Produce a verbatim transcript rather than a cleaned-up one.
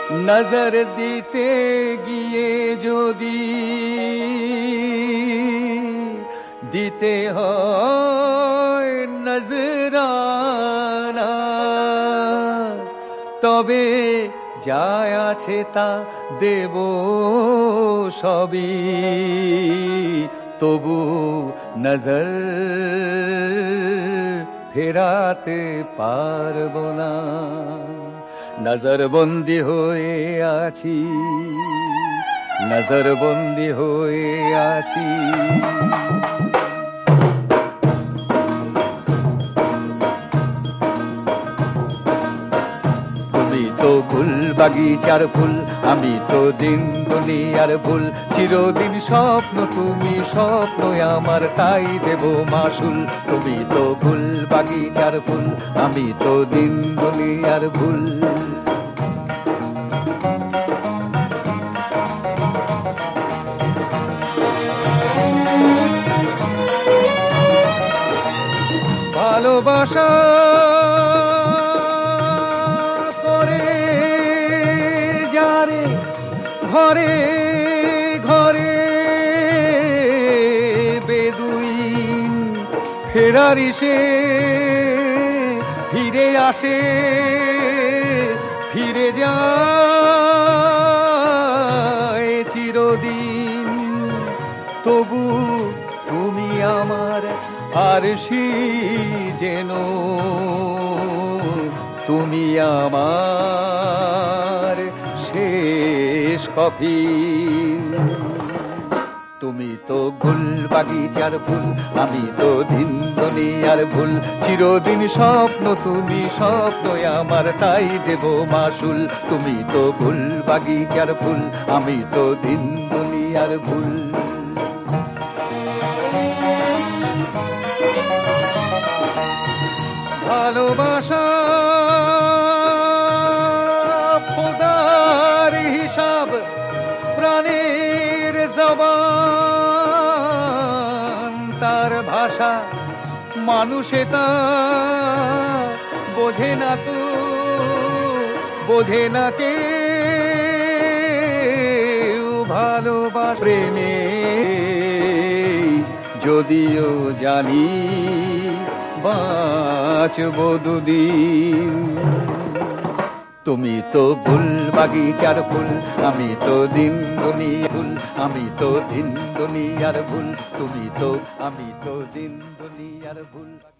নজর দিতে গিয়ে যদি দিতে হয় নজরানা, তবে যা আছে তা দেব সবই, তবু নজর ফেরাতে পারবো না। নজর বন্দি হয়ে আছি, নজর বন্দি হয়ে আছি। তুমি তো ফুল বাগিচার ফুল, আমি তো দিন দুনিয়ার ফুল। চিরদিন স্বপ্ন তুমি স্বপ্ন আমার, তাই দেব মাসুল। তুমি তো ফুল বাগিচার ফুল, আমি তো দিন দুনিয়ার ফুল। ভালোবাসা করে যারে ঘরে ঘরে, বেদুইন ফেরারি সে ফিরে আসে, ফিরে যায় চিরদিন। তবু তুমি আমার আরশি যেন, তুমি আমার শেষ কফি। তুমি তো ফুল বাগিচার ফুল, আমি তো দিন দুনিয়ার ফুল। চিরদিন স্বপ্ন তুমি স্বপ্ন আমার, তাই দেব মাসুল। তুমি তো ফুল বাগিচার ফুল, আমি তো দিন দুনিয়ার ফুল। ভালোবাসা খোদার হিসাব, প্রাণের জবান তার ভাষা, মানুষে তা বোঝে না তো, বোঝে না কে ভালোবাসা। প্রেমে যদিও জানি বাঁচব দুদিন। তুমি তো ফুল বাগিচার ফুল, আমি তো দিন দুনিয়ার ফুল। আমি তো দিন দুনিয়ার ফুল, তুমি তো আমি তো দিন দুনিয়ার ফুল।